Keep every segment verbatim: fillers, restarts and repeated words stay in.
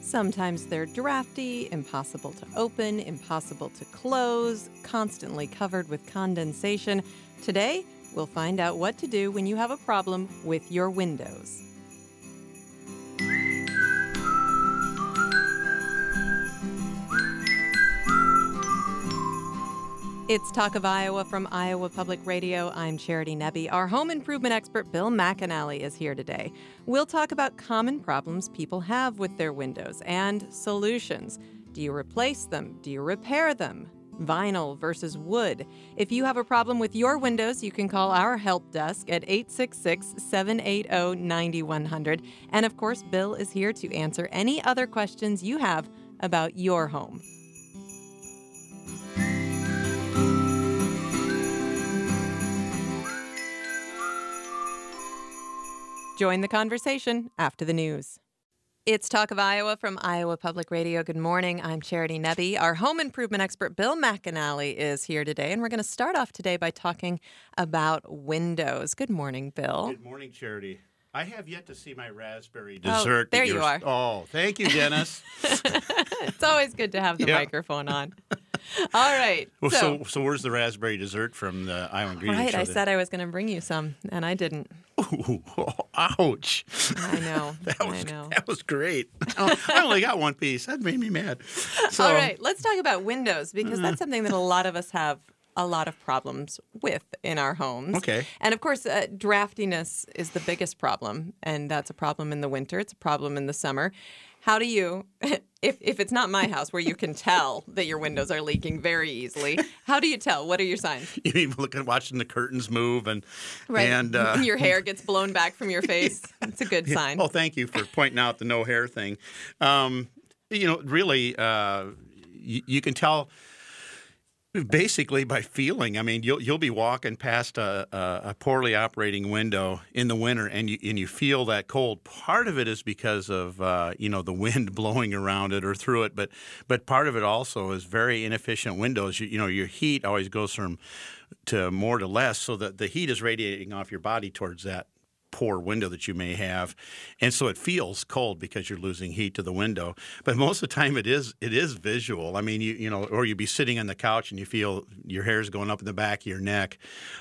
Sometimes they're drafty, impossible to open, impossible to close, constantly covered with condensation. Today, we'll find out what to do when you have a problem with your windows. It's Talk of Iowa from Iowa Public Radio. I'm Charity Nebbe. Our home improvement expert, Bill McAnally, is here today. We'll talk about common problems people have with their windows and solutions. Do you replace them? Do you repair them? Vinyl versus wood. If you have a problem with your windows, you can call our help desk at eight six six, seven eight zero, nine one zero zero. And of course, Bill is here to answer any other questions you have about your home. Join the conversation after the news. It's Talk of Iowa from Iowa Public Radio. Good morning. I'm Charity Nebbe. Our home improvement expert, Bill McAnally, is here today, and we're going to start off today by talking about windows. Good morning, Bill. Good morning, Charity. I have yet to see my raspberry dessert. Oh, there you are. Oh, thank you, Dennis. It's always good to have the yeah. microphone on. All right. Well, so, so, so where's the raspberry dessert from the Iowa Ingredients Right, Show? I said I was going to bring you some, and I didn't. Ooh, ouch. I know. that was, I know. That was great. Oh, I only got one piece. That made me mad. So, All right, let's talk about windows, because uh, that's something that a lot of us have a lot of problems with in our homes. Okay. And of course, uh, draftiness is the biggest problem, and that's a problem in the winter. It's a problem in the summer. How do you, if if it's not my house where you can tell that your windows are leaking very easily, how do you tell? What are your signs? You mean looking, watching the curtains move and Right. and uh, your hair gets blown back from your face. It's a good sign. Oh, thank you for pointing out the no hair thing. Um, you know, really, uh, you, you can tell. Basically, by feeling. I mean, you'll you'll be walking past a, a, a poorly operating window in the winter, and you and you feel that cold. Part of it is because of uh, you know the wind blowing around it or through it, but but part of it also is very inefficient windows. You, you know, your heat always goes from to more to less, so that the heat is radiating off your body towards that poor window that you may have, and so it feels cold because you're losing heat to the window. But most of the time, it is it is visual. I mean, you you know, or you'd be sitting on the couch and you feel your hair's going up in the back of your neck.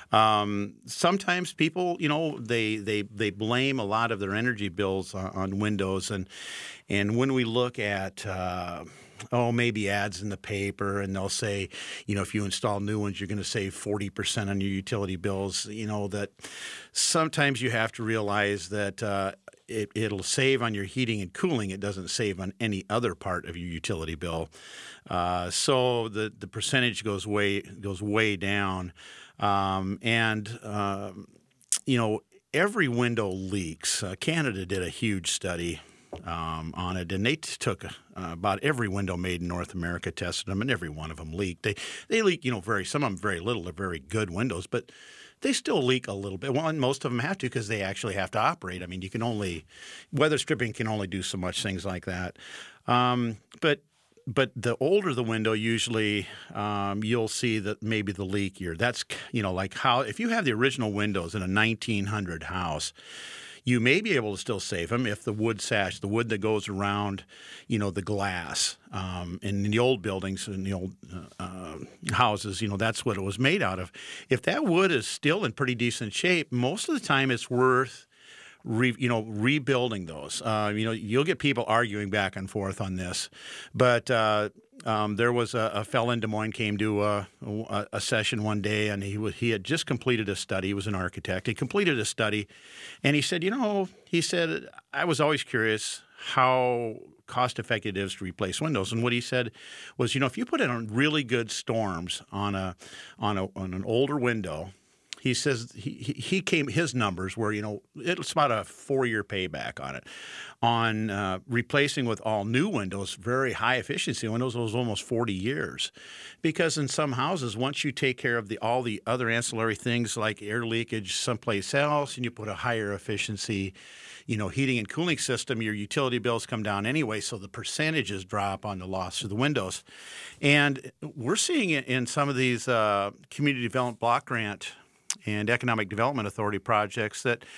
Um, sometimes people, you know, they they they blame a lot of their energy bills on, on windows, and and when we look at uh, oh, maybe ads in the paper, and they'll say, you know, if you install new ones, you're going to save forty percent on your utility bills. You know, that sometimes you have to realize that uh, it, it'll save on your heating and cooling. It doesn't save on any other part of your utility bill. Uh, so the, the percentage goes way goes way down. Um, and, um, you know, every window leaks. Uh, Canada did a huge study Um, on it, and they t- took uh, about every window made in North America, tested them, and every one of them leaked. They they leak, you know, very some of them very little. They're very good windows, but they still leak a little bit. Well, and most of them have to because they actually have to operate. I mean, you can only weather stripping can only do so much things like that. Um, but but the older the window, usually um, you'll see that maybe the leakier. That's you know like how if you have the original windows in a nineteen hundred house, you may be able to still save them if the wood sash, the wood that goes around, you know, the glass. Um, in the old buildings, in the old uh, uh, houses, you know, that's what it was made out of. If that wood is still in pretty decent shape, most of the time it's worth Re, you know, rebuilding those. Uh, you know, you'll get people arguing back and forth on this, but uh, um, there was a, a fellow in Des Moines came to a, a, a session one day, and he was, he had just completed a study. He was an architect. He completed a study, and he said, you know, he said, I was always curious how cost effective it is to replace windows. And what he said was, you know, if you put in really good storms on a on a on an older window. He says he he came his numbers were, you know, it's about a four-year payback on it. On uh, replacing with all new windows, very high efficiency windows, it was almost forty years. Because in some houses, once you take care of the all the other ancillary things like air leakage someplace else, and you put a higher efficiency, you know, heating and cooling system, your utility bills come down anyway, so the percentages drop on the loss of the windows. And we're seeing it in some of these uh, community development block grant and Economic Development Authority projects that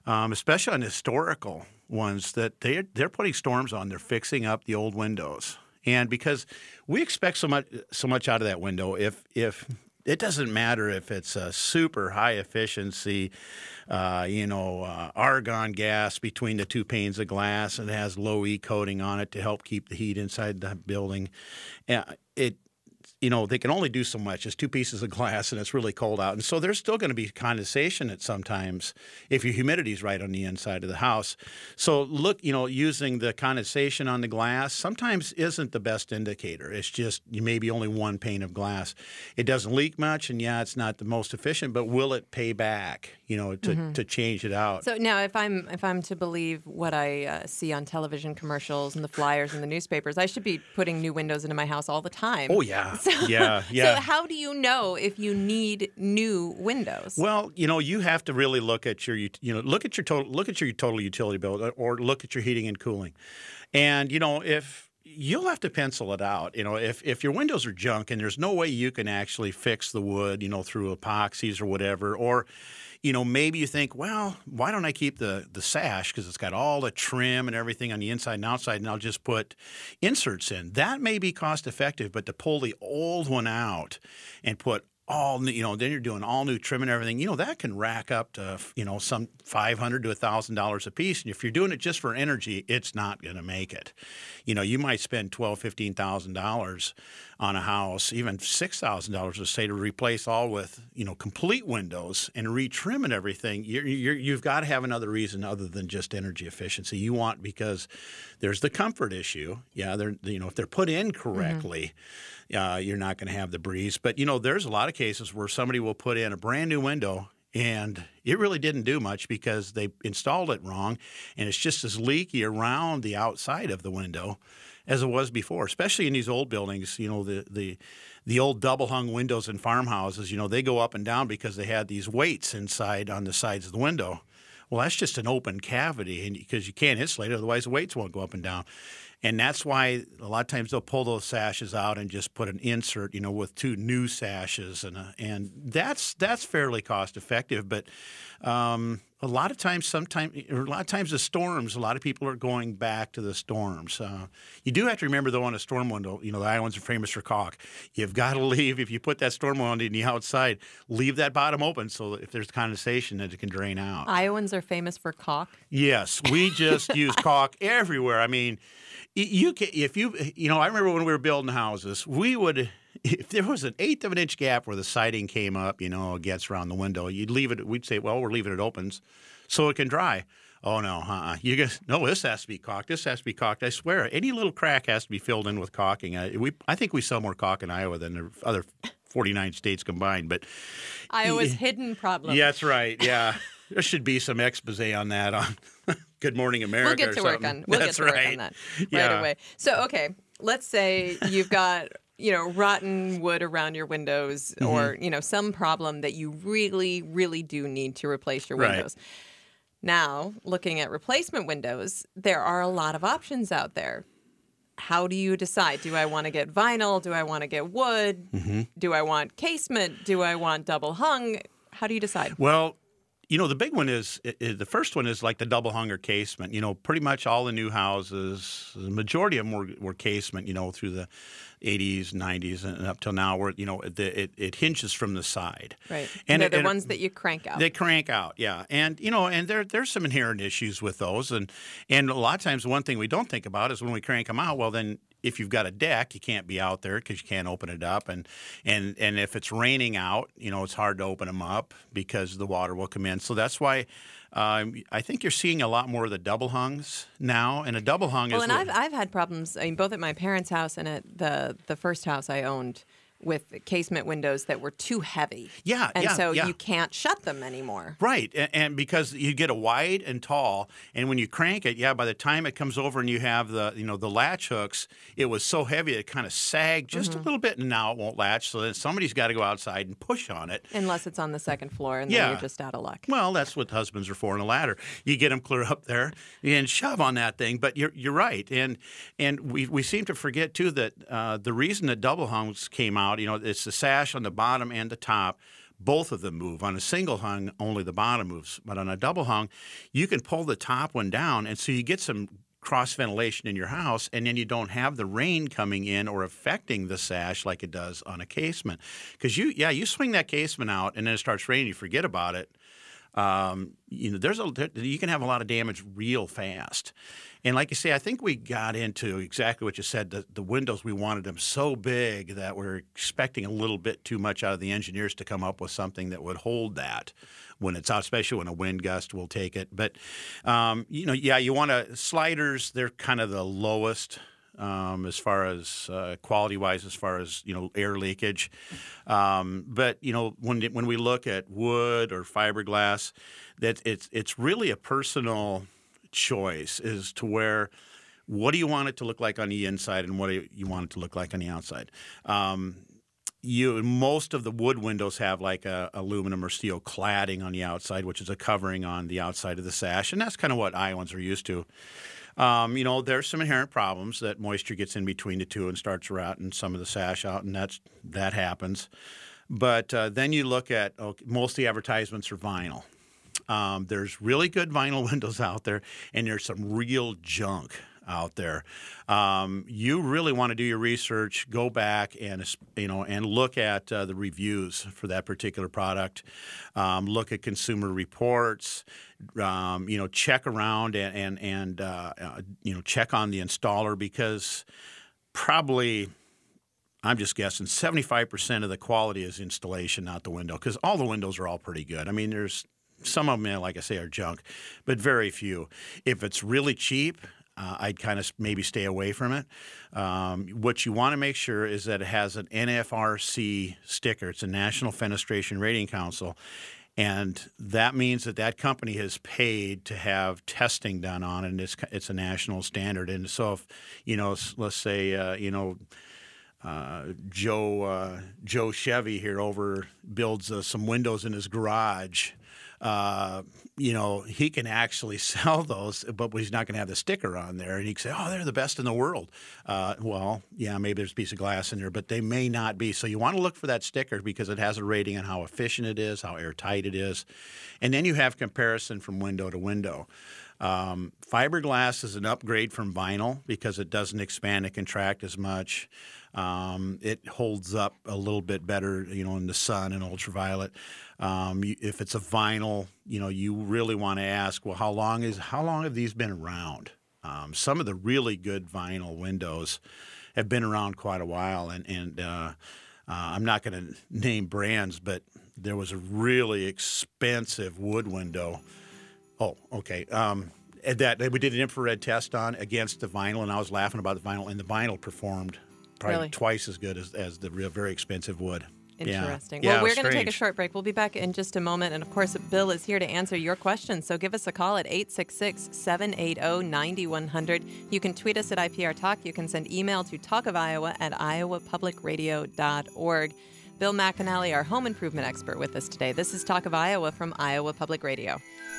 um, especially on historical ones, that they're, they're putting storms on. They're fixing up the old windows. And because we expect so much so much out of that window, if if it doesn't matter if it's a super high efficiency, uh, you know, uh, argon gas between the two panes of glass, and it has low E coating on it to help keep the heat inside the building. Uh, it You know, they can only do so much. It's two pieces of glass, and it's really cold out. And so there's still going to be condensation at sometimes if your humidity's right on the inside of the house. So look, you know, using the condensation on the glass sometimes isn't the best indicator. It's just you maybe only one pane of glass. It doesn't leak much, and yeah, it's not the most efficient, but will it pay back, you know, to, mm-hmm. to change it out? So now if I'm if I'm to believe what I uh, see on television commercials and the flyers and the newspapers, I should be putting new windows into my house all the time. Oh, yeah. So, yeah, yeah. So how do you know if you need new windows? Well, you know, you have to really look at your, you know, look at your total, look at your total utility bill, or look at your heating and cooling, and you know, if you'll have to pencil it out. You know, if if your windows are junk and there's no way you can actually fix the wood, you know, through epoxies or whatever, or you know, maybe you think, well, why don't I keep the, the sash because it's got all the trim and everything on the inside and outside, and I'll just put inserts in. That may be cost effective, but to pull the old one out and put all new, you know, then you're doing all new trim and everything, you know, that can rack up to, you know, some five hundred dollars to one thousand dollars a piece. And if you're doing it just for energy, it's not going to make it. You know, you might spend twelve thousand dollars, fifteen thousand dollars on a house, even six thousand dollars, to say, to replace all with, you know, complete windows and retrim and everything. You're, you're, you've got to have another reason other than just energy efficiency. You want, because there's the comfort issue. Yeah, they're, you know, if they're put in correctly, mm-hmm. Uh, you're not going to have the breeze. But, you know, there's a lot of cases where somebody will put in a brand new window and it really didn't do much because they installed it wrong, and it's just as leaky around the outside of the window as it was before, especially in these old buildings. You know, the the the old double-hung windows in farmhouses, you know, they go up and down because they had these weights inside on the sides of the window. Well, that's just an open cavity, and because you can't insulate it, otherwise the weights won't go up and down. And that's why a lot of times they'll pull those sashes out and just put an insert, you know, with two new sashes, and a, and that's that's fairly cost effective. But um, a lot of times, sometimes, or a lot of times the storms, a lot of people are going back to the storms. Uh, you do have to remember, though, on a storm window, you know, the Iowans are famous for caulk. You've got to leave, if you put that storm window on the outside, leave that bottom open so that if there's condensation, that it can drain out. Iowans are famous for caulk? Yes, we just use caulk everywhere. I mean, you can, if you, you know, I remember when we were building houses, we would, if there was an eighth of an inch gap where the siding came up, you know, against around the window, you'd leave it, we'd say, well, we're leaving it open so it can dry. Oh, no, uh-uh. You guys, no, this has to be caulked. This has to be caulked. I swear, any little crack has to be filled in with caulking. I, we, I think we sell more caulk in Iowa than the other forty-nine states combined. But Iowa's hidden problem. Yeah, that's right, yeah. There should be some expose on that on Good Morning America. We'll get to or work on. We'll That's get to right. work on that right yeah. away. So, okay, let's say you've got, you know, rotten wood around your windows, mm-hmm. or, you know, some problem that you really, really do need to replace your windows. Right. Now, looking at replacement windows, there are a lot of options out there. How do you decide? Do I want to get vinyl? Do I want to get wood? Mm-hmm. Do I want casement? Do I want double hung? How do you decide? Well, you know, the big one is, is the first one is like the double hung or casement. You know, pretty much all the new houses, the majority of them were, were casement, you know, through the eighties, nineties, and up till now, where, you know, the, it, it hinges from the side. Right. And they're the and ones that you crank out. They crank out, yeah. And, you know, and there there's some inherent issues with those. And, and a lot of times, one thing we don't think about is when we crank them out, well, then if you've got a deck, you can't be out there because you can't open it up. And, and and if it's raining out, you know, it's hard to open them up because the water will come in. So that's why um, I think you're seeing a lot more of the double hungs now. And a double hung well, is... Well, and I've, I've had problems, I mean, both at my parents' house and at the, the first house I owned, with casement windows that were too heavy. Yeah, and yeah, so yeah. you can't shut them anymore. Right, and, and because you get a wide and tall, and when you crank it, yeah, by the time it comes over and you have the, you know, the latch hooks, it was so heavy it kind of sagged just mm-hmm. a little bit, and now it won't latch, so then somebody's got to go outside and push on it. Unless it's on the second floor, and yeah. then you're just out of luck. Well, that's what husbands are for in a ladder. You get them clear up there and shove on that thing, but you're you're right, and and we we seem to forget, too, that uh, the reason that double hungs came out, you know, it's the sash on the bottom and the top. both of them move. On a single hung, only the bottom moves. But on a double hung, you can pull the top one down, and so you get some cross ventilation in your house, and then you don't have the rain coming in or affecting the sash like it does on a casement. Because you, yeah, you swing that casement out, and then it starts raining, you forget about it. Um, you know, there's a you can have a lot of damage real fast. And like you say, I think we got into exactly what you said. The, the windows, we wanted them so big that we're expecting a little bit too much out of the engineers to come up with something that would hold that when it's out, especially when a wind gust will take it. But, um, you know, yeah, you want to, sliders, they're kind of the lowest um, as far as uh, quality-wise, as far as, you know, air leakage. Um, but, you know, when when we look at wood or fiberglass, that it's it's really a personal choice as to where, what do you want it to look like on the inside and what do you want it to look like on the outside. Um, you most of the wood windows have like a aluminum or steel cladding on the outside, which is a covering on the outside of the sash, and that's kind of what Iowans are used to. Um, you know, there's some inherent problems that moisture gets in between the two and starts rotting some of the sash out, and that's that happens. But uh, then you look at okay, most of the advertisements are vinyl. Um, there's really good vinyl windows out there, and there's some real junk out there. Um, you really want to do your research, go back and you know and look at uh, the reviews for that particular product. Um, look at consumer reports. Um, you know, check around and and and uh, uh, you know check on the installer, because probably, I'm just guessing, seventy-five percent of the quality is installation, not the window, because all the windows are all pretty good. I mean, there's some of them, like I say, are junk, but very few. If it's really cheap, uh, I'd kind of maybe stay away from it. Um, what you want to make sure is that it has an N F R C sticker. It's a National Fenestration Rating Council, and that means that that company has paid to have testing done on it, and it's, it's a national standard. And so if, you know, let's say, uh, you know, Uh, Joe uh, Joe Chevy here over builds uh, some windows in his garage. Uh, you know, he can actually sell those, but he's not going to have the sticker on there. And he can say, oh, they're the best in the world. Uh, well, yeah, maybe there's a piece of glass in there, but they may not be. So you want to look for that sticker because it has a rating on how efficient it is, how airtight it is. And then you have comparison from window to window. Um, fiberglass is an upgrade from vinyl because it doesn't expand and contract as much. Um, it holds up a little bit better, you know, in the sun and ultraviolet. Um, you, if it's a vinyl, you know, you really want to ask, well, how long is how long have these been around? Um, some of the really good vinyl windows have been around quite a while, and and uh, uh, I'm not going to name brands, but there was a really expensive wood window. Oh, okay. Um, that we did an infrared test on against the vinyl, and I was laughing about the vinyl, and the vinyl performed probably Really? twice as good as, as the real, very expensive wood. Interesting. Yeah. Well, Yeah, we're going to take a strange. short break. We'll be back in just a moment. And of course, Bill is here to answer your questions. So give us a call at eight six six, seven eight zero, nine one zero zero. You can tweet us at I P R Talk. You can send email to talkofiowa at iowa public radio dot org. Bill McAnally, our home improvement expert, with us today. This is Talk of Iowa from Iowa Public Radio.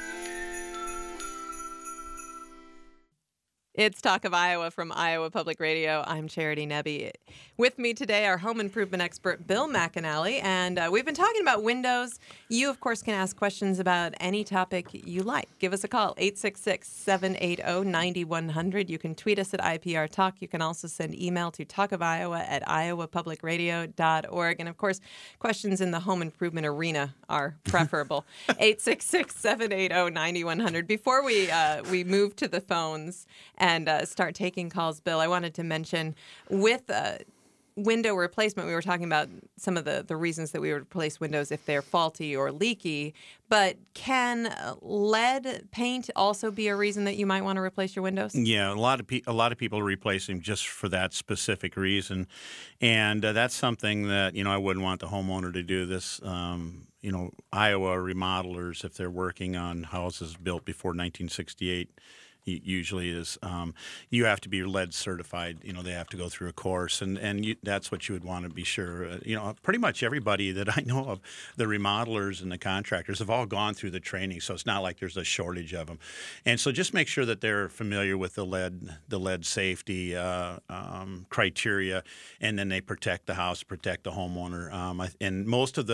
It's Talk of Iowa from Iowa Public Radio. I'm Charity Nebbe. With me today, our home improvement expert, Bill McAnally, and uh, we've been talking about windows. You, of course, can ask questions about any topic you like. Give us a call, eight six six, seven eight zero, nine one zero zero. You can tweet us at I P R Talk. You can also send email to talkofiowa at iowa public radio dot org. And, of course, questions in the home improvement arena are preferable. eight six six, seven eight zero, nine one zero zero. Before we, uh, we move to the phones and uh, start taking calls, Bill, I wanted to mention with uh, window replacement, we were talking about some of the, the reasons that we would replace windows if they're faulty or leaky, but can lead paint also be a reason that you might want to replace your windows? Yeah, a lot of pe- a lot of people are replacing just for that specific reason, and uh, that's something that, you know, I wouldn't want the homeowner to do this. Um, you know, Iowa remodelers, if they're working on houses built before nineteen sixty-eight, usually is um, you have to be lead certified. You know, they have to go through a course, and and you, that's what you would want to be sure. Uh, you know, pretty much everybody that I know of, the remodelers and the contractors, have all gone through the training, so it's not like there's a shortage of them. And so just make sure that they're familiar with the lead the lead safety uh, um, criteria, and then they protect the house, protect the homeowner. Um, I, and most of the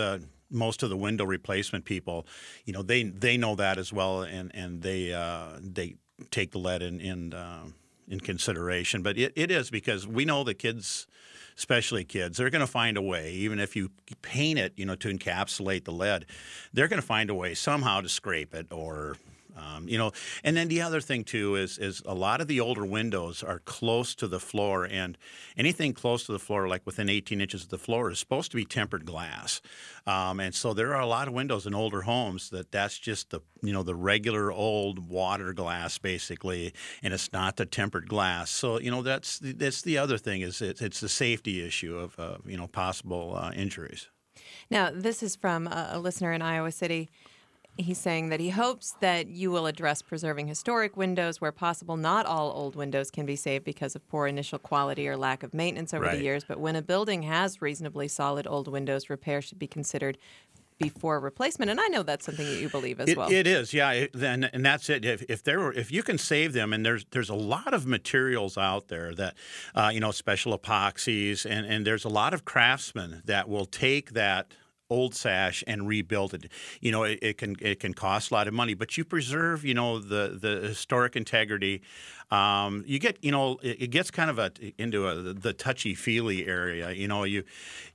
most of the window replacement people, you know, they they know that as well, and and they uh, they take the lead in in, uh, in consideration. But it, it is because we know the kids, especially kids, they're going to find a way. Even if you paint it, you know, to encapsulate the lead, they're going to find a way somehow to scrape it or. Um, you know, and then the other thing too is is a lot of the older windows are close to the floor, and anything close to the floor, like within eighteen inches of the floor, is supposed to be tempered glass. Um, and so there are a lot of windows in older homes that that's just the you know the regular old water glass basically, and it's not the tempered glass. So you know that's the, that's the other thing is it, it's the safety issue of uh, you know possible uh, injuries. Now, this is from a, a listener in Iowa City. He's saying that he hopes that you will address preserving historic windows where possible. Not all old windows can be saved because of poor initial quality or lack of maintenance over Right. the years. But when a building has reasonably solid old windows, repair should be considered before replacement. And I know that's something that you believe as It, well. it is, yeah. It, then and that's it. If, if there were, if you can save them, and there's there's a lot of materials out there that, uh, you know, special epoxies, and and there's a lot of craftsmen that will take that old sash and rebuild it. You know, it, it can it can cost a lot of money, but you preserve, you know, the the historic integrity. Um, you get, you know, it, it gets kind of a into a, the touchy feely area. You know, you.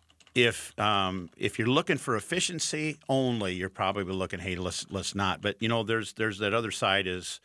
If um, if you're looking for efficiency only, you're probably looking, hey, let's let's not. But you know, there's there's that other side is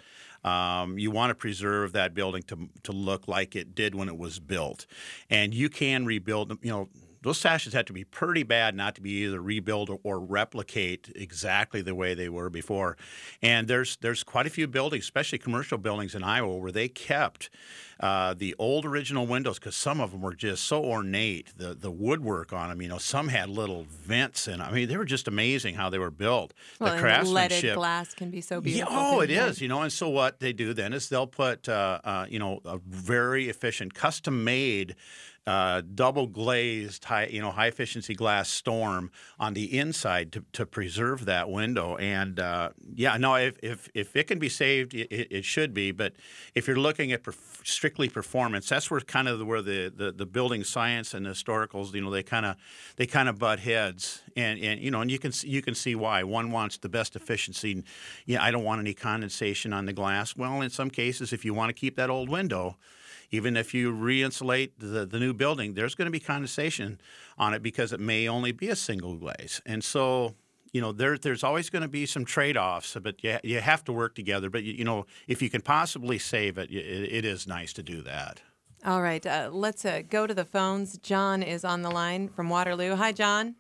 um, you want to preserve that building to to look like it did when it was built, and you can rebuild them. You know, those sashes have to be pretty bad not to be either rebuild or, or replicate exactly the way they were before. And there's there's quite a few buildings, especially commercial buildings in Iowa, where they kept uh, the old original windows because some of them were just so ornate. The the woodwork on them, you know, some had little vents in them. I mean, they were just amazing how they were built. Well, the and craftsmanship. leaded glass can be so beautiful. Yeah, oh, too, it right? is. You know, and so what they do then is they'll put, uh, uh, you know, a very efficient, custom-made, uh, double glazed, high, you know, high efficiency glass storm on the inside to, to preserve that window. And uh, yeah, no, if, if if it can be saved, it, it should be. But if you're looking at perf- strictly performance, that's where kind of where the, the, the building science and the historicals, you know, they kind of they kind of butt heads. And, and you know, and you can you can see why. One wants the best efficiency. Yeah, I don't want any condensation on the glass. Well, in some cases, if you want to keep that old window, even if you re-insulate the, the new building, there's going to be condensation on it because it may only be a single glaze. And so, you know, there, there's always going to be some trade-offs, but you, you have to work together. But, you, you know, if you can possibly save it, it, it is nice to do that. All right, uh, let's uh, go to the phones. John is on the line from Waterloo. Hi, John.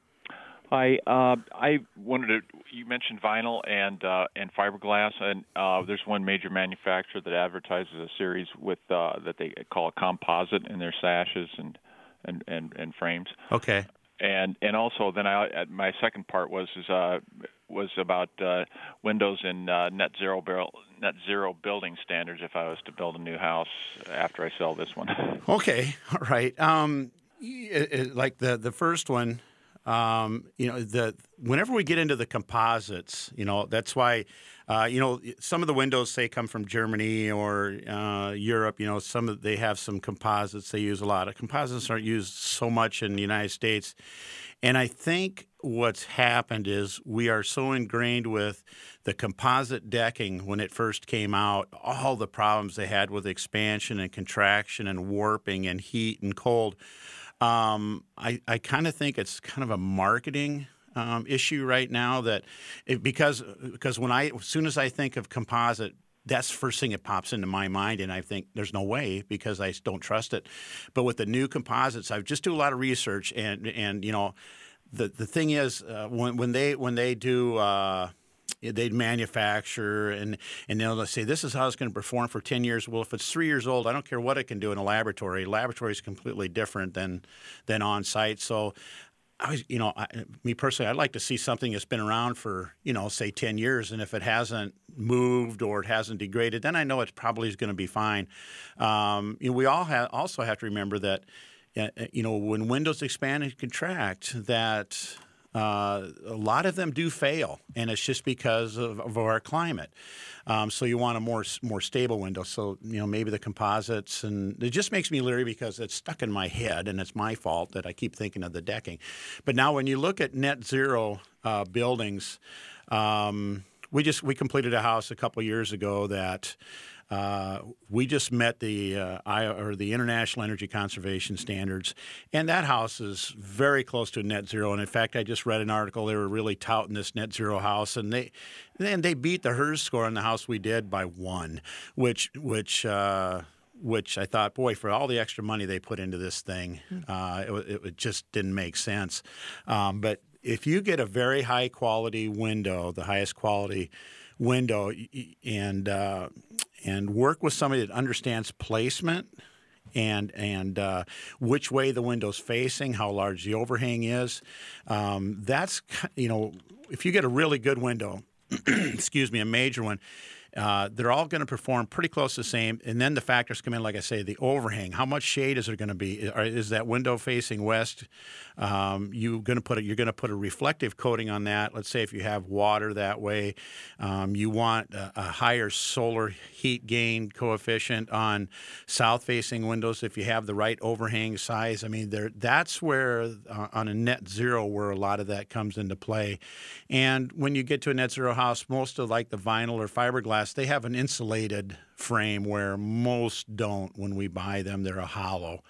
Hi. Uh, I wanted to. You mentioned vinyl and uh, and fiberglass, and uh, there's one major manufacturer that advertises a series with uh, that they call a composite in their sashes and and, and, and frames. Okay. And and also then I my second part was is, uh, was about uh, windows in uh, net zero barrel, net zero building standards. If I was to build a new house after I sell this one. Okay. All right. Um, it, it, like the the first one. Um, you know, the whenever we get into the composites, you know, that's why, uh, you know, some of the windows say come from Germany or uh, Europe. You know, some of they have some composites they use a lot. Composites aren't used so much in the United States, and I think what's happened is we are so ingrained with the composite decking when it first came out, all the problems they had with expansion and contraction and warping and heat and cold. Um, I, I kind of think it's kind of a marketing um, issue right now that it, because because when I as soon as I think of composite, that's the first thing that pops into my mind, and I think there's no way because I don't trust it. But with the new composites, I've just do a lot of research, and and you know, the the thing is uh, when when they when they do. Uh, They'd manufacture and, and they'll say, this is how it's going to perform for ten years. Well, if it's three years old, I don't care what it can do in a laboratory. Laboratory is completely different than than on site. So, I was, you know, I, me personally, I'd like to see something that's been around for, you know, say ten years. And if it hasn't moved or it hasn't degraded, then I know it probably is going to be fine. Um, you know, we all have, also have to remember that, uh, you know, when windows expand and contract, that uh, a lot of them do fail, and it's just because of, of our climate. Um, so you want a more more stable window. So you know maybe the composites, and it just makes me leery because it's stuck in my head, and it's my fault that I keep thinking of the decking. But now when you look at net zero uh, buildings, um, we just we completed a house a couple years ago that. Uh, we just met the uh, I, or the International Energy Conservation Standards, and that house is very close to net zero. And in fact, I just read an article; they were really touting this net zero house, and they then they beat the HERS score on the house we did by one, which which. Uh, which I thought, boy, for all the extra money they put into this thing, uh, it, it just didn't make sense. Um, but if you get a very high quality window, the highest quality window, and uh, and work with somebody that understands placement and and uh, which way the window's facing, how large the overhang is, um, that's, you know, if you get a really good window, excuse me, a major one, Uh, they're all going to perform pretty close to the same. And then the factors come in, like I say, the overhang. How much shade is there going to be? Is that window facing west? Um, you going to put a, you're going to put a reflective coating on that. Let's say if you have water that way, um, you want a, a higher solar heat gain coefficient on south-facing windows if you have the right overhang size. I mean, there that's where uh, on a net zero where a lot of that comes into play. And when you get to a net zero house, most of like the vinyl or fiberglass, they have an insulated frame where most don't when we buy them. They're a hollow.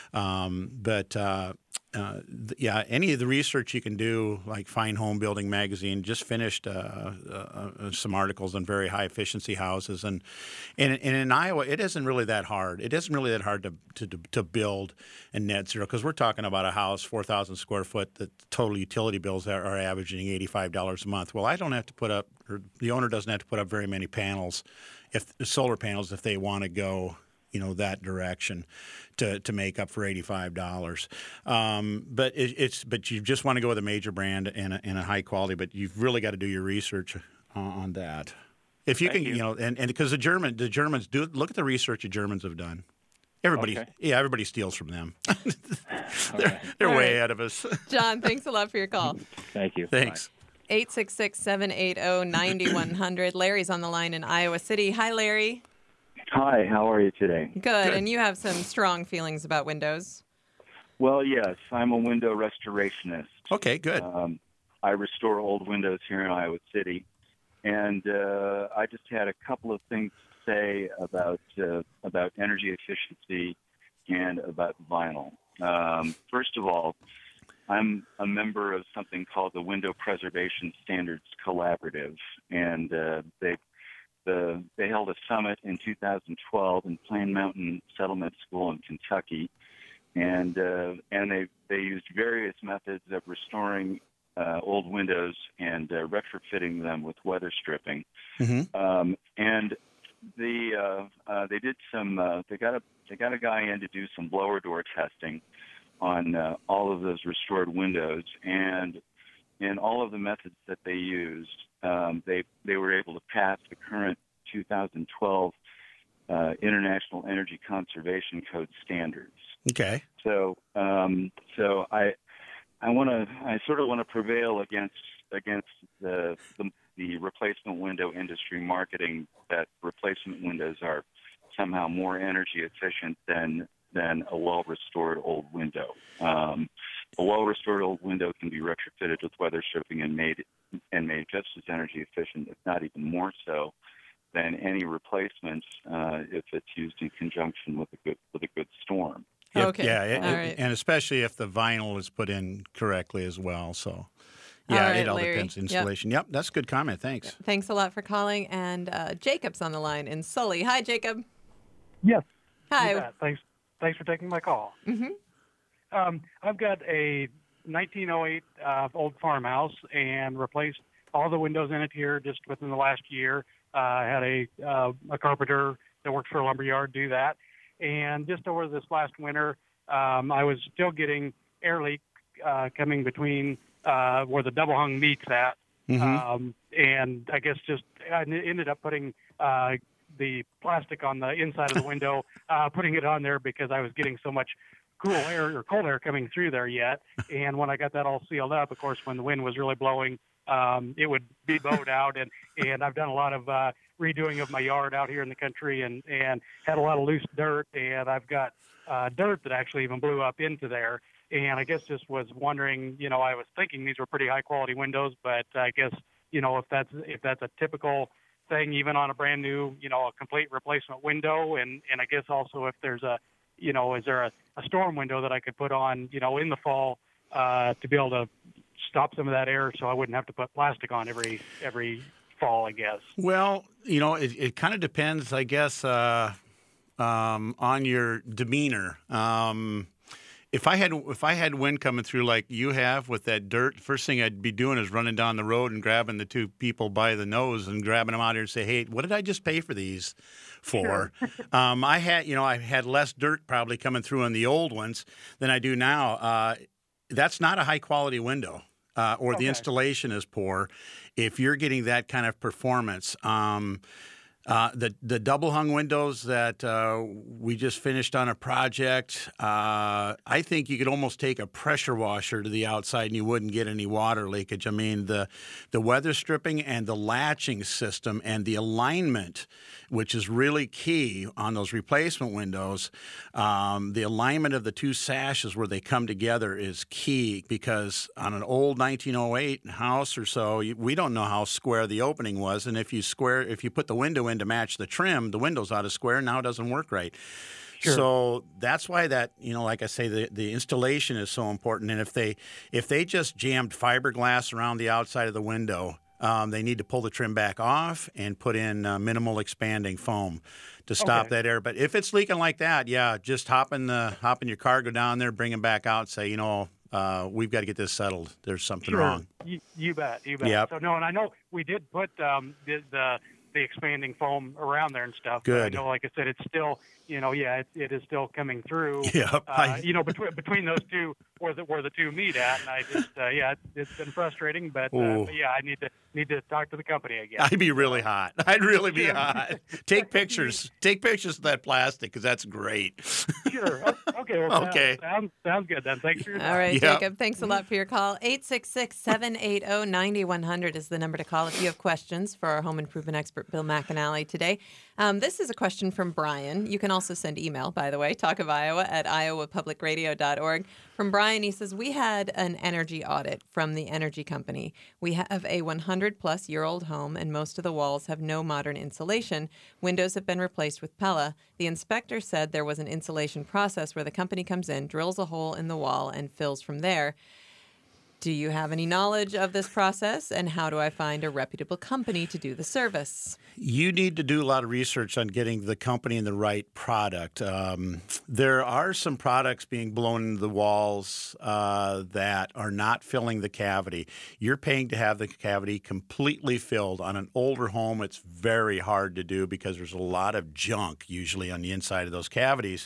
Um, but, uh, uh, th- yeah, any of the research you can do, like Fine Home Building Magazine just finished uh, uh, some articles on very high efficiency houses. And, and, and in Iowa, it isn't really that hard. It isn't really that hard to, to, to build a net zero because we're talking about a house, four thousand square foot, that total utility bills are, are averaging eighty-five dollars a month. Well, I don't have to put up, or the owner doesn't have to put up very many panels, if solar panels, if they want to go, you know, that direction to, to make up for eighty-five dollars. Um, but it, it's but you just want to go with a major brand and a, and a high quality, but you've really got to do your research on, on that. If you Thank can, you. you know, and and because the German the Germans do look at the research the Germans have done. Everybody, Okay. yeah, everybody steals from them. they're Okay. they're All way right. ahead of us. John, thanks a lot for your call. Thank you. Thanks. eight six six, seven eight zero, nine one zero zero. Larry's on the line in Iowa City. Hi, Larry. Hi, how are you today? Good. Good. And you have some strong feelings about windows. Well, yes, I'm a window restorationist. Okay, good. Um, I restore old windows here in Iowa City, and uh, I just had a couple of things to say about uh, about energy efficiency and about vinyl. Um, first of all, I'm a member of something called the Window Preservation Standards Collaborative, and uh, they the they held a summit in two thousand twelve in Plain Mountain Settlement School in Kentucky, and uh, and they they used various methods of restoring uh, old windows and uh, retrofitting them with weather stripping, Mm-hmm. um, and the uh, uh, they did some uh, they got a they got a guy in to do some blower door testing on uh, all of those restored windows, and in all of the methods that they used, um, they they were able to pass the current two thousand twelve uh, International Energy Conservation Code standards. Okay. So um, so I I want to I sort of want to prevail against against the, the the replacement window industry marketing that replacement windows are somehow more energy efficient than than a well-restored old window. Um, a well-restored old window can be retrofitted with weather stripping and made and made just as energy efficient, if not even more so, than any replacement uh, if it's used in conjunction with a good with a good storm. If- Okay. Yeah, it- All it- right. and especially if the vinyl is put in correctly as well. So, All yeah, right, it all Larry. depends. Yep. Installation. Yep, that's a good comment. Thanks. Thanks a lot for calling. And uh, Jacob's on the line in Sully. Hi, Jacob. Yes. Hi. you bet. Thanks. Thanks for taking my call. Mm-hmm. Um, I've got a nineteen oh eight uh, old farmhouse and replaced all the windows in it here just within the last year. Uh, I had a uh, a carpenter that works for a lumber yard do that, and just over this last winter, um, I was still getting air leak uh, coming between uh, where the double hung meets at, Mhm. um, and I guess just I n- ended up putting uh, the plastic on the inside of the window, uh, putting it on there because I was getting so much cool air or cold air coming through there yet. And when I got that all sealed up, of course, when the wind was really blowing, um, it would be bowed out. And, and I've done a lot of uh, redoing of my yard out here in the country and, and had a lot of loose dirt. And I've got uh, dirt that actually even blew up into there. And I guess just was wondering, you know, I was thinking these were pretty high quality windows, but I guess, you know, if that's if that's a typical thing, even on a brand new, you know, a complete replacement window, and, and I guess also if there's a, you know, is there a, a storm window that I could put on, you know, in the fall uh, to be able to stop some of that air so I wouldn't have to put plastic on every every fall, I guess. Well, you know, it, it kind of depends, I guess, uh, um, on your demeanor. Um If I had if I had wind coming through like you have with that dirt, first thing I'd be doing is running down the road and grabbing the two people by the nose and grabbing them out here and say, "Hey, what did I just pay for these for?" Sure. um, I had, you know, I had less dirt probably coming through on the old ones than I do now. Uh, that's not a high quality window, uh, or okay. The installation is poor. If you're getting that kind of performance. Um, Uh, the the double hung windows that uh, we just finished on a project, uh, I think you could almost take a pressure washer to the outside and you wouldn't get any water leakage. I mean, the the weather stripping and the latching system and the alignment, which is really key on those replacement windows, um, the alignment of the two sashes where they come together is key, because on an old nineteen oh eight house or so, you, we don't know how square the opening was, and if you square if you put the window in to match the trim, the window's out of square, now it doesn't work right. Sure. So that's why that, you know, like I say, the, the installation is so important. And if they if they just jammed fiberglass around the outside of the window, um, they need to pull the trim back off and put in uh, minimal expanding foam to stop okay. that air. But if it's leaking like that, yeah, just hop in the hop in your car, go down there, bring them back out, and say, you know, uh, we've got to get this settled. There's something sure. wrong. You, you bet, you bet. Yep. So no, and I know we did put um, the, the the expanding foam around there and stuff. Good. But I know, like I said, it's still, you know, yeah, it, it is still coming through. Yeah. Uh, I... You know, between between those two, where the where the two meet at, and I just, uh, yeah, it's, it's been frustrating, but, uh, but yeah, I need to need to talk to the company again. I'd be really hot. I'd really be hot. Take pictures. Take pictures of that plastic, because that's great. Sure. Okay. Well, okay. Sounds, sounds good then. Thanks for your time. All right, yep. Jacob. Thanks a lot for your call. eight six six, seven eight zero, nine one zero zero is the number to call if you have questions for our home improvement expert, Bill McAnally, today. Um, this is a question from Brian. You can also send email, by the way, talk of Iowa at iowa public radio dot org. From Brian, he says, we had an energy audit from the energy company. We have a one hundred plus year old home, and most of the walls have no modern insulation. Windows have been replaced with Pella. The inspector said there was an insulation process where the company comes in, drills a hole in the wall, and fills from there. Do you have any knowledge of this process, and how do I find a reputable company to do the service? You need to do a lot of research on getting the company and the right product. Um, there are some products being blown into the walls uh, that are not filling the cavity. You're paying to have the cavity completely filled. On an older home, it's very hard to do because there's a lot of junk usually on the inside of those cavities.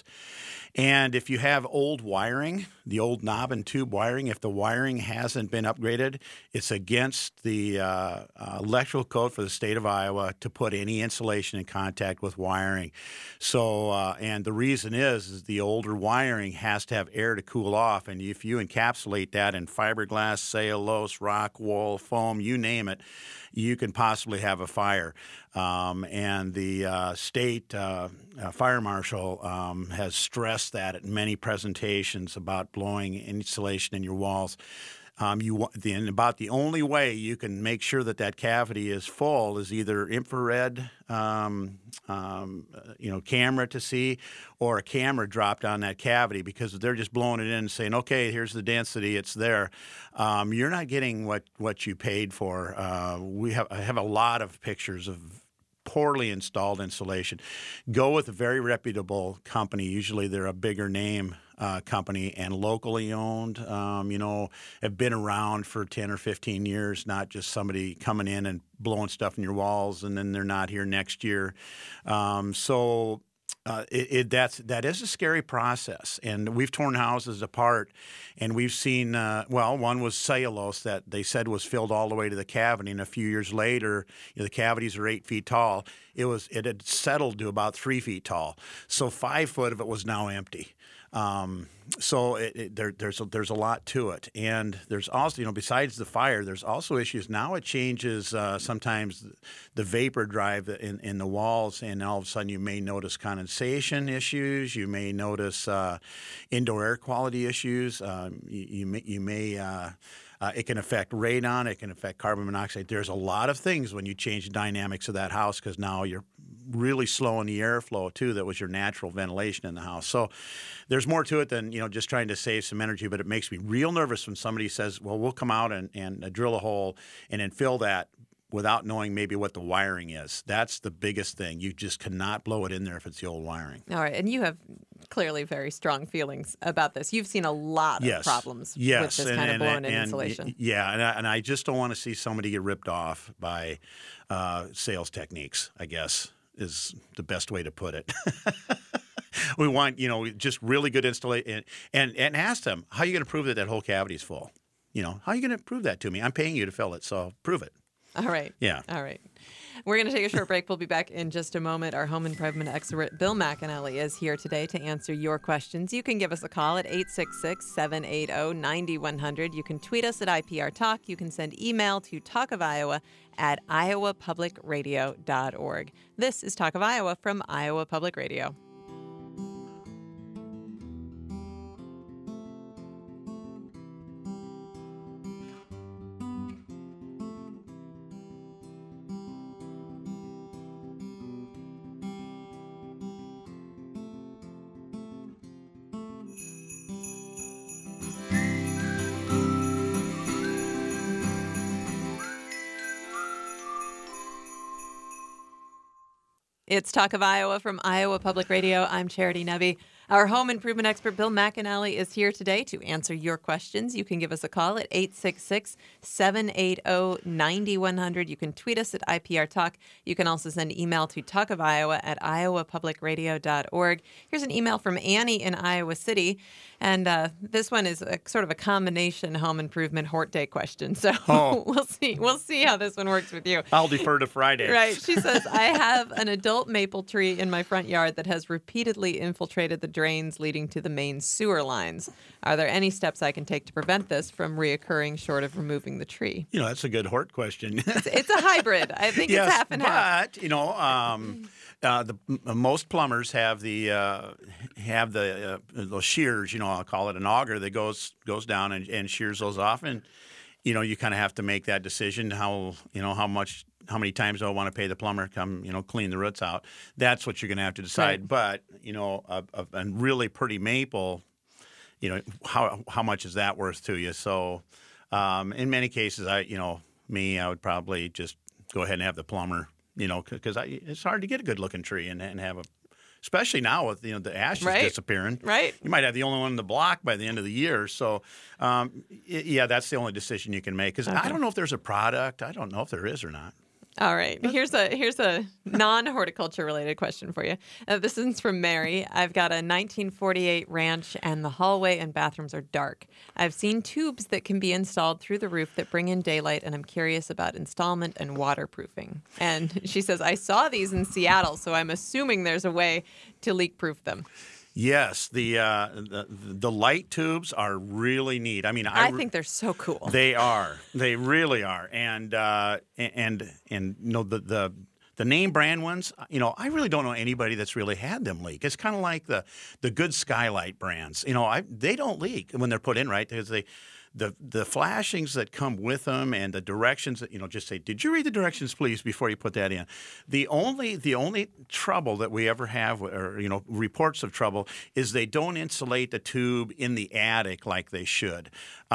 And if you have old wiring, the old knob and tube wiring, if the wiring hasn't been upgraded, it's against the uh, uh, electrical code for the state of Iowa to put any insulation in contact with wiring. So, uh, and the reason is, is the older wiring has to have air to cool off. And if you encapsulate that in fiberglass, cellulose, rock wool, foam, you name it, you can possibly have a fire. Um, and the uh, state uh, uh, fire marshal um, has stressed that at many presentations about blowing insulation in your walls. Um, you the, and about the only way you can make sure that that cavity is full is either infrared, um, um, you know, camera to see, or a camera dropped on that cavity, because they're just blowing it in and saying, okay, here's the density, it's there. Um, you're not getting what, what you paid for. Uh, we have I have a lot of pictures of poorly installed insulation. Go with a very reputable company. Usually they're a bigger name uh, company and locally owned, um, you know, have been around for ten or fifteen years, not just somebody coming in and blowing stuff in your walls and then they're not here next year. Um, so Uh, it, it, that's, that is a scary process, and we've torn houses apart, and we've seen, uh, well, one was cellulose that they said was filled all the way to the cavity, and a few years later, you know, the cavities are eight feet tall. It was, it had settled to about three feet tall, so five foot of it was now empty. Um, so it, it, there, there's a, there's a lot to it, and there's also, you know, besides the fire, there's also issues. Now it changes uh, sometimes the vapor drive in, in the walls, and all of a sudden you may notice condensation issues. You may notice uh, indoor air quality issues. Um, you, you may, you may uh, uh, it can affect radon. It can affect carbon monoxide. There's a lot of things when you change the dynamics of that house, because now you're really slowing the airflow too. That was your natural ventilation in the house. So there's more to it than, you know, just trying to save some energy. But it makes me real nervous when somebody says, well, we'll come out and, and uh, drill a hole and then fill that without knowing maybe what the wiring is. That's the biggest thing. You just cannot blow it in there if it's the old wiring. All right. And you have clearly very strong feelings about this. You've seen a lot of yes. problems yes. with this and, kind and, of blown-in and, insulation. Yeah, and I, and I just don't want to see somebody get ripped off by uh, sales techniques, I guess, is the best way to put it. We want, you know, just really good installation, and, and, and ask them, how are you going to prove that that whole cavity is full? You know, how are you going to prove that to me? I'm paying you to fill it, so prove it. All right. Yeah. All right. We're going to take a short break. We'll be back in just a moment. Our home improvement expert, Bill McAnally, is here today to answer your questions. You can give us a call at eight six six, seven eight zero, nine one zero zero. You can tweet us at I P R Talk. You can send email to Talk of Iowa at iowa public radio dot org. This is Talk of Iowa from Iowa Public Radio. It's Talk of Iowa from Iowa Public Radio. I'm Charity Nebbe. Our home improvement expert, Bill McAnally, is here today to answer your questions. You can give us a call at eight six six, seven eight zero, nine one zero zero. You can tweet us at I P R Talk. You can also send email to talkofiowa at iowa public radio dot org. Here's an email from Annie in Iowa City. And uh, this one is a, sort of a combination home improvement Hort Day question. So Oh. we'll see. We'll see how this one works with you. I'll defer to Friday. Right. She says, I have an adult maple tree in my front yard that has repeatedly infiltrated the drains leading to the main sewer lines. Are there any steps I can take to prevent this from reoccurring short of removing the tree? You know, that's a good Hort question. It's, it's a hybrid. I think yes, it's half and half. but, you know, um, uh, the m- most plumbers have the uh, have the uh, those shears, you know, I'll call it an auger that goes goes down and, and shears those off. And, you know, you kind of have to make that decision how, you know, how much how many times do I want to pay the plumber to come, you know, clean the roots out? That's what you're going to have to decide. Right. But, you know, a, a, a really pretty maple, you know, how how much is that worth to you? So um, in many cases, I, you know, me, I would probably just go ahead and have the plumber, you know, because it's hard to get a good looking tree and, and have a, especially now with, you know, the ashes Right. disappearing. Right. You might have the only one in the block by the end of the year. So, um, y- yeah, that's the only decision you can make. Because Okay. I don't know if there's a product. I don't know if there is or not. All right. Here's a here's a non-horticulture related question for you. Uh, this is from Mary. I've got a nineteen forty-eight ranch, and the hallway and bathrooms are dark. I've seen tubes that can be installed through the roof that bring in daylight, and I'm curious about installment and waterproofing. And she says, I saw these in Seattle, so I'm assuming there's a way to leak-proof them. Yes, the, uh, the the light tubes are really neat. I mean, I, I think they're so cool. They are. They really are. And uh, and and you know the the the name brand ones. You know, I really don't know anybody that's really had them leak. It's kind of like the the good Skylight brands. You know, I they don't leak when they're put in right because they. The the flashings that come with them and the directions that, you know, just say, did you read the directions, please, before you put that in? The only the only trouble that we ever have, or, you know, reports of trouble, is they don't insulate the tube in the attic like they should.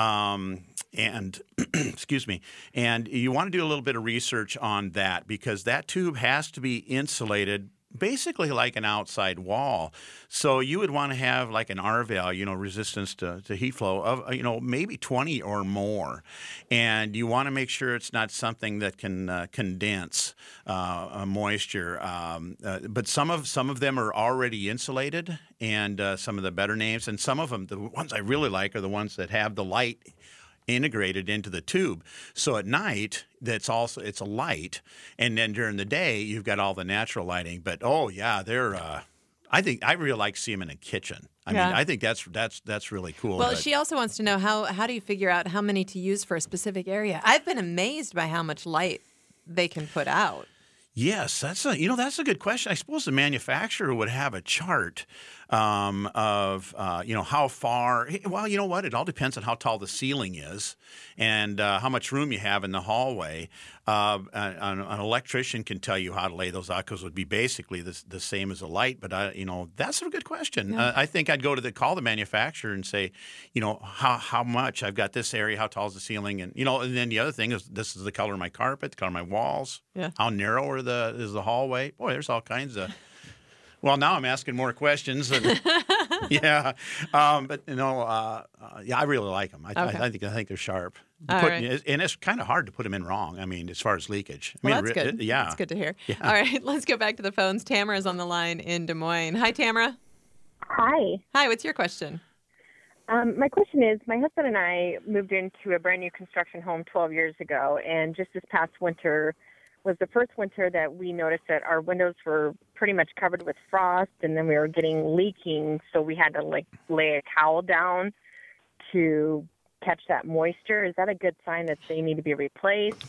Um, and, excuse me, and you want to do a little bit of research on that because that tube has to be insulated basically like an outside wall. So you would want to have like an R value, you know, resistance to, to heat flow of, you know, maybe twenty or more. And you want to make sure it's not something that can uh, condense uh, moisture. Um, uh, but some of some of them are already insulated, and uh, some of the better names, and some of them, the ones I really like, are the ones that have the light integrated into the tube. So at night, that's also it's a light, and then during the day, you've got all the natural lighting. But oh yeah, they're uh, I think I really like seeing them in a kitchen. I Yeah. mean, I think that's that's that's really cool. Well, but- she also wants to know how how do you figure out how many to use for a specific area? I've been amazed by how much light they can put out. Yes, that's a you know that's a good question. I suppose the manufacturer would have a chart um, of uh, you know how far. Well, you know what? It all depends on how tall the ceiling is and uh, how much room you have in the hallway. Uh, an, an electrician can tell you how to lay those out because it would be basically the, the same as a light. But I, you know that's a good question. Yeah. Uh, I think I'd go to the call the manufacturer and say, you know how how much I've got this area, how tall is the ceiling, and you know, and then the other thing is this is the color of my carpet, the color of my walls. Yeah. How narrow are the is the hallway? Boy, there's all kinds of. Well, now I'm asking more questions. And, yeah, um, but you know, uh, uh, yeah, I really like them. I, Okay. I, I think I think they're sharp. All Put- right. And it's kind of hard to put them in wrong. I mean, as far as leakage. I Well, mean, that's it- good. it- yeah, That's good to hear. Yeah. All right, let's go back to the phones. Tamara's on the line in Des Moines. Hi, Tamara. Hi. Hi, what's your question? Um, my question is, my husband and I moved into a brand new construction home twelve years ago, and just this past winter was the first winter that we noticed that our windows were pretty much covered with frost, and then we were getting leaking, so we had to like lay a towel down to catch that moisture. Is that a good sign that they need to be replaced?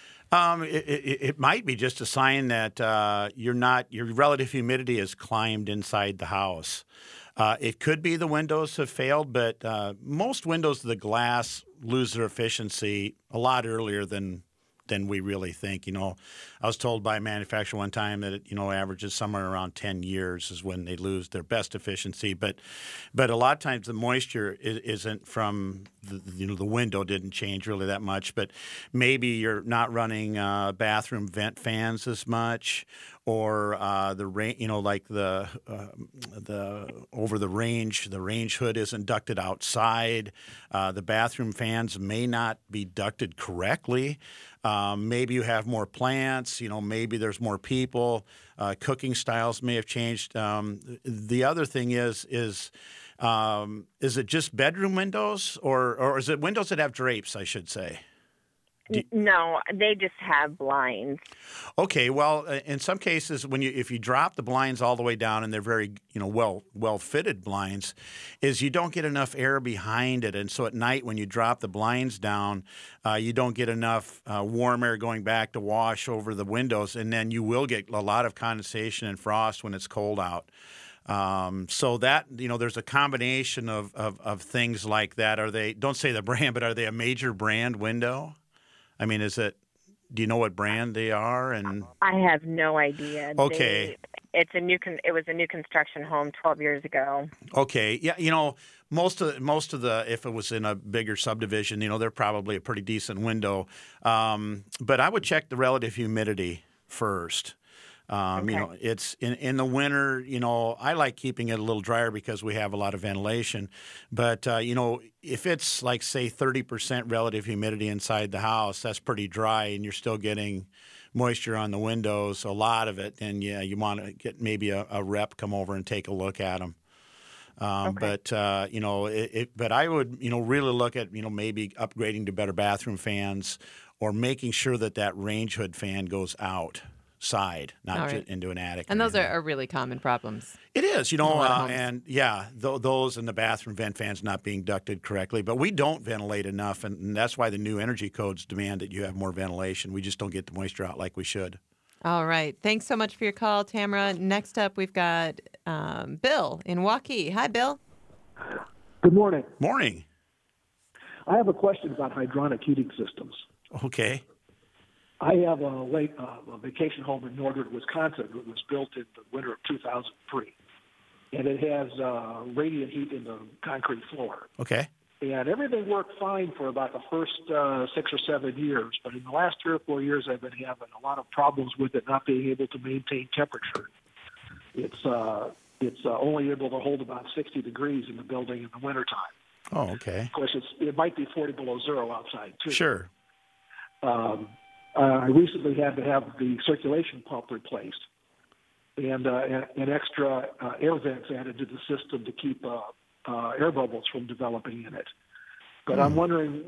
Um, it, it, it might be just a sign that uh, you're not your relative humidity has climbed inside the house. Uh, it could be the windows have failed, but uh, most windows, the glass lose their efficiency a lot earlier than than we really think. You know, I was told by a manufacturer one time that it, you know, averages somewhere around ten years is when they lose their best efficiency. But but a lot of times the moisture is, isn't from the, you know the window didn't change really that much. But maybe you're not running uh, bathroom vent fans as much, or uh, the rain, you know, like the uh, the over the range, the range hood isn't ducted outside. Uh, the bathroom fans may not be ducted correctly. Um, maybe you have more plants. You know, maybe there's more people. Uh, cooking styles may have changed. Um, the other thing is is um, is it just bedroom windows, or or is it windows that have drapes? I should say. N- No, they just have blinds. Okay, well, uh, in some cases, when you if you drop the blinds all the way down and they're very you know well well fitted blinds, is you don't get enough air behind it, and so at night when you drop the blinds down, uh, you don't get enough uh, warm air going back to wash over the windows, and then you will get a lot of condensation and frost when it's cold out. Um, so that you know, there's a combination of, of of things like that. Are they? Don't say the brand, but are they a major brand window? I mean, is it? Do you know what brand they are? And I have no idea. Okay. They, it's a new. Con- it was a new construction home twelve years ago. okay, yeah, you know, most of most of the if it was in a bigger subdivision, you know, they're probably a pretty decent window. Um, but I would check the relative humidity first. Um, You Okay. know, it's in, in the winter, you know, I like keeping it a little drier because we have a lot of ventilation. But, uh, you know, if it's like, say, thirty percent relative humidity inside the house, that's pretty dry and you're still getting moisture on the windows, a lot of it, then, yeah, you want to get maybe a, a rep come over and take a look at them. Um, Okay. But, uh, you know, it, it, but I would, you know, really look at, you know, maybe upgrading to better bathroom fans or making sure that that range hood fan goes out. Side, not All ju- right. into an attic. And or those are, anything. are really common problems. It is, you know, a lot of uh, homes. and yeah, th- those and the bathroom vent fans not being ducted correctly. But we don't ventilate enough, and, and that's why the new energy codes demand that you have more ventilation. We just don't get the moisture out like we should. All right. Thanks so much for your call, Tamara. Next up, we've got um, Bill in Waukee. Hi, Bill. Good morning. Morning. I have a question about hydronic heating systems. Okay. I have a, late, uh, a vacation home in northern Wisconsin that was built in the winter of two thousand three. And it has uh, radiant heat in the concrete floor. Okay. And everything worked fine for about the first uh, six or seven years. But in the last three or four years, I've been having a lot of problems with it not being able to maintain temperature. It's uh, it's uh, only able to hold about sixty degrees in the building in the wintertime. Oh, okay. Of course, it's, it might be forty below zero outside, too. Sure. Um, uh, I recently had to have the circulation pump replaced and uh, and, and extra uh, air vents added to the system to keep uh, uh, air bubbles from developing in it. But I'm wondering,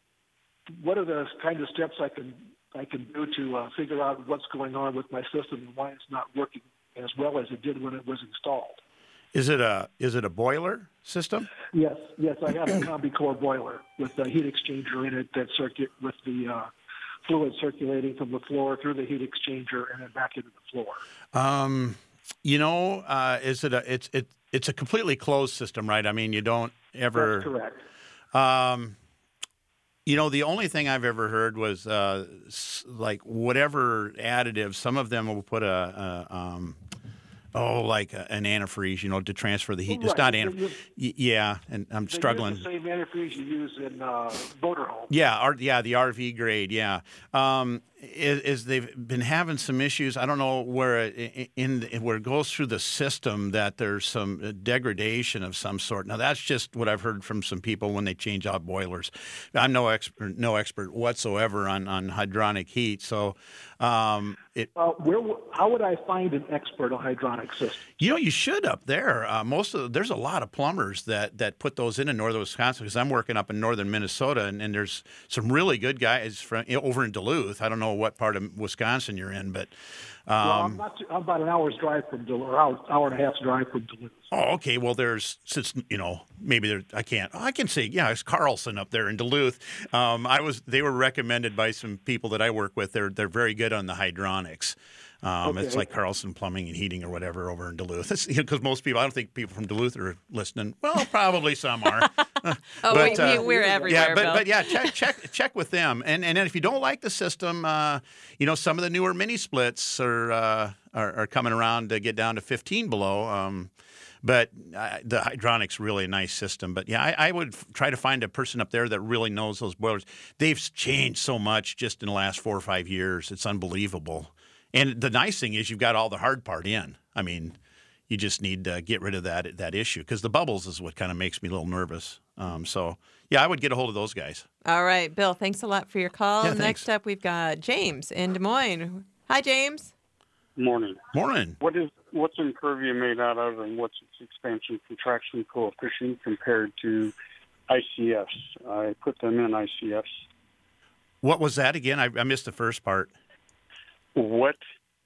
what are the kind of steps I can I can do to uh, figure out what's going on with my system and why it's not working as well as it did when it was installed? Is it a is it a boiler system? Yes, yes, I have a combi core boiler with a heat exchanger in it that circuit with the uh, fluid circulating from the floor through the heat exchanger and then back into the floor. Um, you know, uh, is it a it's it it's a completely closed system, right? I mean, you don't ever. That's correct. Um, you know, the only thing I've ever heard was uh, like whatever additives. Some of them will put a. a um, Oh, like a, an antifreeze, you know, to transfer the heat. Right. It's not antifreeze. Yeah, and I'm they struggling. Use the same antifreeze you use in uh, motorhome. Yeah, R, yeah, the R V grade. Yeah, um, is, is they've been having some issues. I don't know where it, in, in where it goes through the system that there's some degradation of some sort. Now that's just what I've heard from some people when they change out boilers. I'm no expert, no expert whatsoever on on hydronic heat, so. Um, it, uh, where? How would I find an expert on hydronic systems? You know, you should up there. Uh, most of there's a lot of plumbers that, that put those in in northern Wisconsin because I'm working up in northern Minnesota, and, and there's some really good guys from over in Duluth. I don't know what part of Wisconsin you're in, but um, well, I'm, not too, I'm about an hour's drive from Duluth, or hour, hour and a half's drive from Duluth. Oh, okay. Well, there's since you know maybe there I can't. Oh, I can say yeah. It's Carlson up there in Duluth. Um, I was they were recommended by some people that I work with. They're they're very good on the hydronics. Um, okay. It's like Carlson Plumbing and Heating or whatever over in Duluth. Because you know, most people, I don't think people from Duluth are listening. Well, probably some are. oh, but, we, uh, we're everywhere. Yeah, but, Bill. but yeah, check check check with them. And and then if you don't like the system, uh, you know, some of the newer mini splits are, uh, are are coming around to get down to fifteen below. Um, But uh, the hydronic's really a nice system. But yeah, I, I would f- try to find a person up there that really knows those boilers. They've changed so much just in the last four or five years. It's unbelievable. And the nice thing is you've got all the hard part in. I mean, you just need to get rid of that that issue because the bubbles is what kind of makes me a little nervous. Um, so yeah, I would get a hold of those guys. All right, Bill, thanks a lot for your call. Yeah, Next thanks. up, we've got James in Des Moines. Hi, James. Morning. Morning. What is what's Impervia made out of, and what's its expansion contraction coefficient compared to I C Fs? I put them in I C Fs. What was that again? I, I missed the first part. What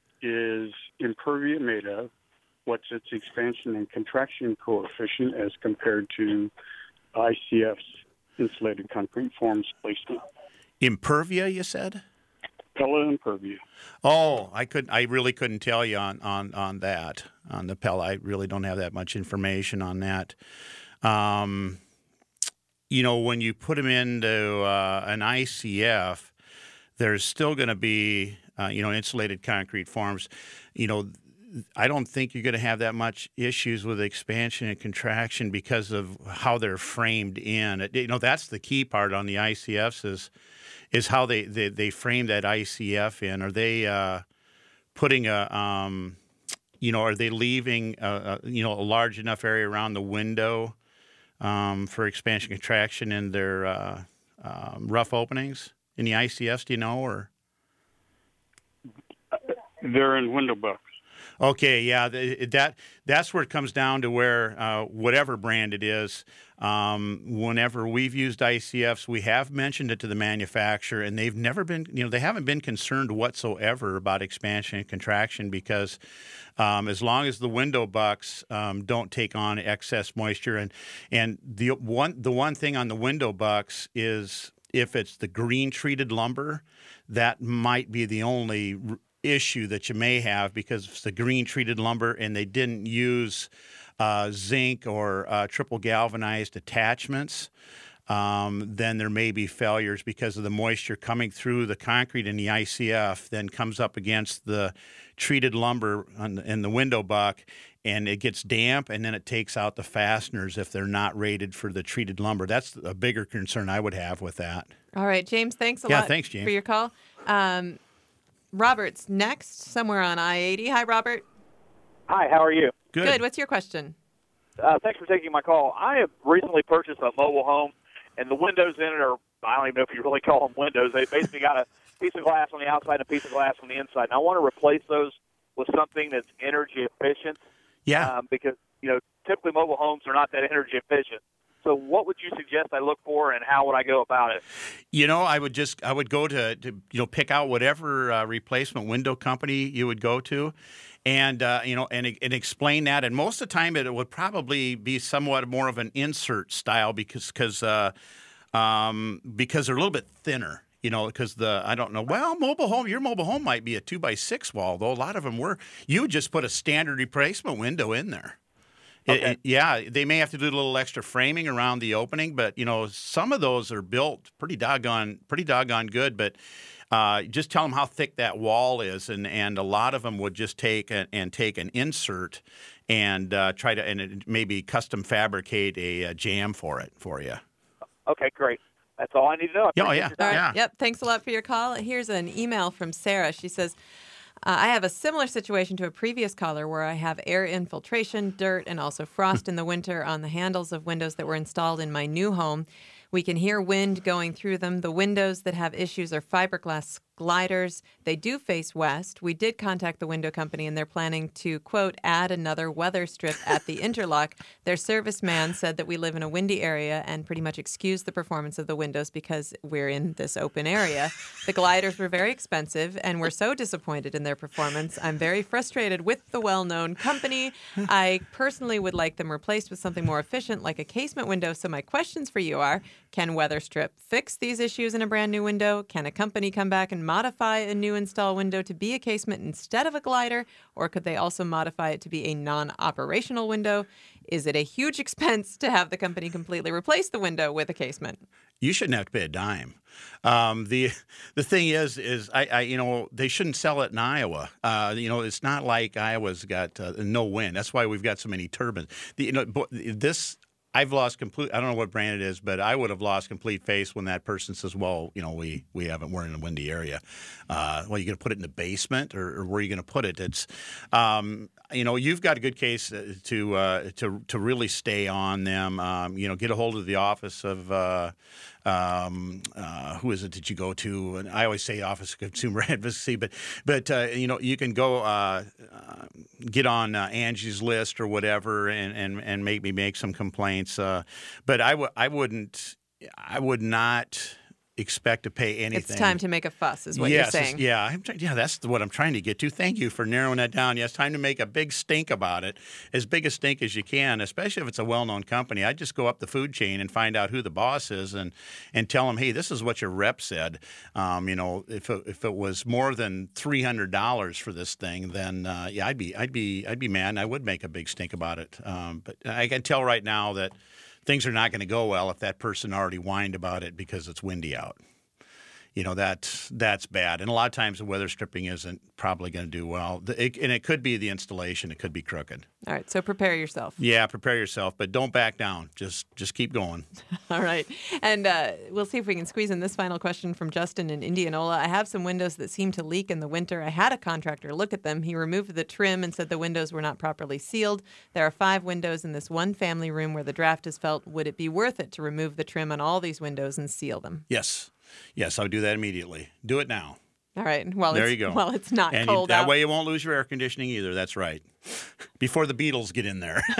is Impervia made of? What's its expansion and contraction coefficient as compared to I C Fs, insulated concrete forms placed in? Impervia, you said? Pella Impervia. Oh, I could. I really couldn't tell you on, on, on that on the Pella. I really don't have that much information on that. Um, you know, when you put them into uh, an I C F, there's still going to be uh, you know insulated concrete forms. You know, I don't think you're going to have that much issues with expansion and contraction because of how they're framed in. It, you know, that's the key part on the I C Fs is. is how they, they, they frame that I C F in. Are they uh, putting a, um, you know, are they leaving, a, a, you know, a large enough area around the window um, for expansion contraction in their uh, um, rough openings in the I C Fs, do you know? Or They're in window bucks. Okay, yeah, that that's where it comes down to where uh, whatever brand it is, um, whenever we've used I C Fs, we have mentioned it to the manufacturer, and they've never been, you know, they haven't been concerned whatsoever about expansion and contraction because um, as long as the window bucks um, don't take on excess moisture, and and the one the one thing on the window bucks is if it's the green treated lumber, that might be the only issue that you may have because it's the green treated lumber and they didn't use uh, zinc or uh, triple galvanized attachments, um, then there may be failures because of the moisture coming through the concrete in the I C F, then comes up against the treated lumber on the, in the window buck, and it gets damp, and then it takes out the fasteners if they're not rated for the treated lumber. That's a bigger concern I would have with that. All right, James, thanks a yeah, lot thanks, James. for your call. Um, Robert's next, somewhere on I eighty. Hi, Robert. Hi, how are you? Good. Good. What's your question? Uh, thanks for taking my call. I have recently purchased a mobile home, and the windows in it are, I don't even know if you really call them windows. They basically got a piece of glass on the outside and a piece of glass on the inside. And I want to replace those with something that's energy efficient. Yeah. Um, because, you know, typically mobile homes are not that energy efficient. So what would you suggest suggest I look for, and how would I go about it? You know, I would just I would go to, to you know pick out whatever uh, replacement window company you would go to, and uh, you know and and explain that. And most of the time, it would probably be somewhat more of an insert style because because uh, um, because they're a little bit thinner. You know, because the, I don't know, well, mobile home, your mobile home might be a two by six wall, though a lot of them were. You would just put a standard replacement window in there. Okay. It, it, yeah, they may have to do a little extra framing around the opening, but, you know, some of those are built pretty doggone, pretty doggone good. But uh, just tell them how thick that wall is, and, and a lot of them would just take a, and take an insert and uh, try to, and it, maybe custom fabricate a, a jam for it for you. Okay, great. That's all I need to know. Oh, yeah. All right. Yeah. Yep. Thanks a lot for your call. Here's an email from Sarah. She says, uh, I have a similar situation to a previous caller where I have air infiltration, dirt, and also frost in the winter on the handles of windows that were installed in my new home. We can hear wind going through them. The windows that have issues are fiberglass gliders. They do face west. We did contact the window company, and they're planning to, quote, add another weather strip at the interlock. Their serviceman said that we live in a windy area and pretty much excused the performance of the windows because we're in this open area. The gliders were very expensive, and we're so disappointed in their performance. I'm very frustrated with the well-known company. I personally would like them replaced with something more efficient, like a casement window. So my questions for you are, can WeatherStrip fix these issues in a brand new window? Can a company come back and modify a new install window to be a casement instead of a glider? Or could they also modify it to be a non-operational window? Is it a huge expense to have the company completely replace the window with a casement? You shouldn't have to pay a dime. Um, the the thing is, is I, I you know they shouldn't sell it in Iowa. Uh, you know, it's not like Iowa's got uh, no wind. That's why we've got so many turbines. The, you know, this. I've lost complete. I don't know what brand it is, but I would have lost complete faith when that person says, "Well, you know, we we haven't. We're in a windy area. Uh, well, you're going to put it in the basement, or, or where are you going to put it?" It's, um, you know, you've got a good case to uh, to to really stay on them. Um, you know, get a hold of the office of. Uh, Um, uh, who is it that you go to? And I always say Office of Consumer Advocacy, but but uh, you know you can go uh, uh, get on uh, Angie's List or whatever, and, and, and maybe make some complaints. Uh, but I would I wouldn't I would not expect to pay anything. It's time to make a fuss, is what yes, you're saying. Yeah, I'm try- yeah, that's what I'm trying to get to. Thank you for narrowing that down. Yes, time to make a big stink about it, as big a stink as you can, especially if it's a well-known company. I'd just go up the food chain and find out who the boss is and and tell them, hey, this is what your rep said. Um, you know, if it, if it was more than three hundred dollars for this thing, then uh, yeah, I'd be I'd be I'd be mad, and I would make a big stink about it. Um, but I can tell right now that things are not going to go well if that person already whined about it because it's windy out. You know, that's, that's bad. And a lot of times the weather stripping isn't probably going to do well. The, it, and it could be the installation. It could be crooked. All right, so prepare yourself. Yeah, prepare yourself, but don't back down. Just just keep going. All right. And uh, we'll see if we can squeeze in this final question from Justin in Indianola. I have some windows that seem to leak in the winter. I had a contractor look at them. He removed the trim and said the windows were not properly sealed. There are five windows in this one family room where the draft is felt. Would it be worth it to remove the trim on all these windows and seal them? Yes. Yes, I would do that immediately. Do it now. All right. Well, there it's, you go. Well, it's not and cold you, that out. way you won't lose your air conditioning either. That's right. Before the Beatles get in there.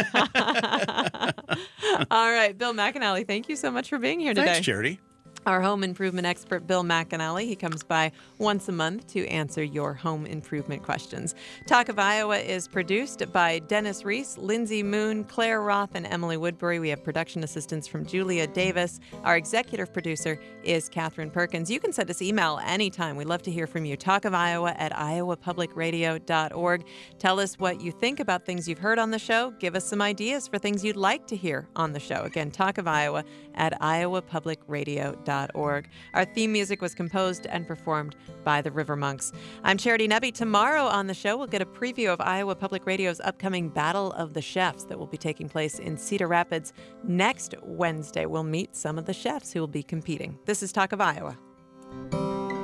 All right. Bill McAnally, thank you so much for being here today. Thanks, Charity. Our home improvement expert, Bill McAnally, he comes by once a month to answer your home improvement questions. Talk of Iowa is produced by Dennis Reese, Lindsay Moon, Claire Roth, and Emily Woodbury. We have production assistance from Julia Davis. Our executive producer is Catherine Perkins. You can send us email anytime. We'd love to hear from you. Talk of Iowa at iowa public radio dot org. Tell us what you think about things you've heard on the show. Give us some ideas for things you'd like to hear on the show. Again, Talk of Iowa at iowa public radio dot org. Our theme music was composed and performed by the River Monks. I'm Charity Nebbe. Tomorrow on the show, we'll get a preview of Iowa Public Radio's upcoming Battle of the Chefs that will be taking place in Cedar Rapids. Next Wednesday, we'll meet some of the chefs who will be competing. This is Talk of Iowa.